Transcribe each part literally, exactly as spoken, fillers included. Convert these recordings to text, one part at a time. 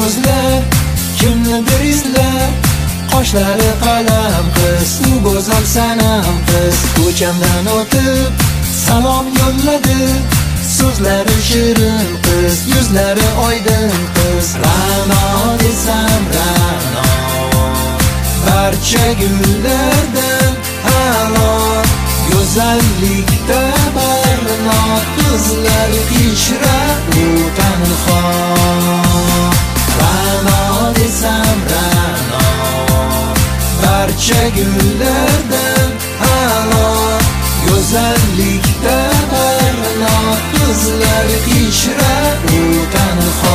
ko'zlar kimnidir izlar, qoshlari qalam qiz, u go'zal sanam qiz. Ko'chamdan o'tib salom yo'lladi, so'zlari shirin qiz, yuzlari oydin qiz. Ra'no desam Ra'no, barcha gullardan a'lo, go'zallikda barno, qizlar ichra u tanho. Ra'no desam Ra'no, barcha gullardan a'lo, go'zallikda barno, qizlar ichra u tanho.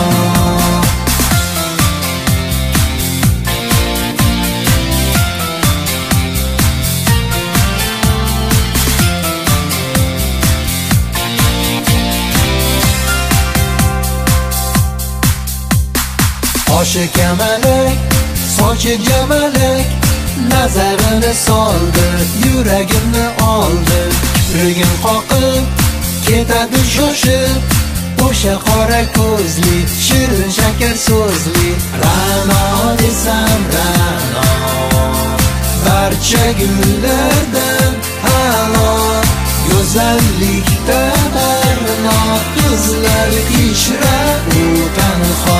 Qoshi kamalak, sochi jamalak, nazarini soldi, yuragimni oldi. Kiprigim qoqib, ketadi shoshib, o'sha qora ko'zli, shirin shakar so'zli. Ra'no desam Ra'no, barcha gullardan a'lo, go'zallikda barno, qizlar ichra u tanho.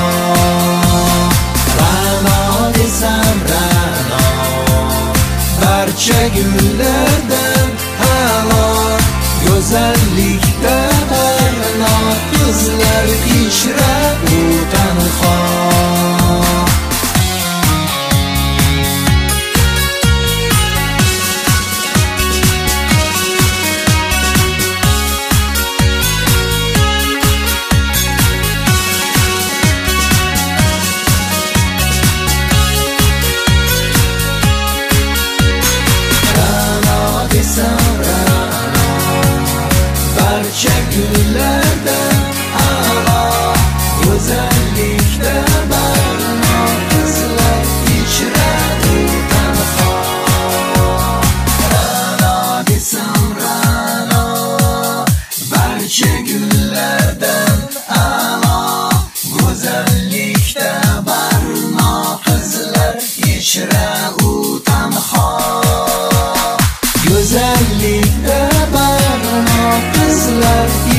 Ra'no desam Ra'no, barcha gullardan a'lo, go'zallikda barno, qizlar ichra u tanho. Barcha gullardan a'lo, go'zallikda barno, qizlar ichra u tanho. Ra'no desam Ra'no, barcha gullardan a'lo, go'zallikda barno, qizlar ichra u tanho. Go'zallikda barno, qizlar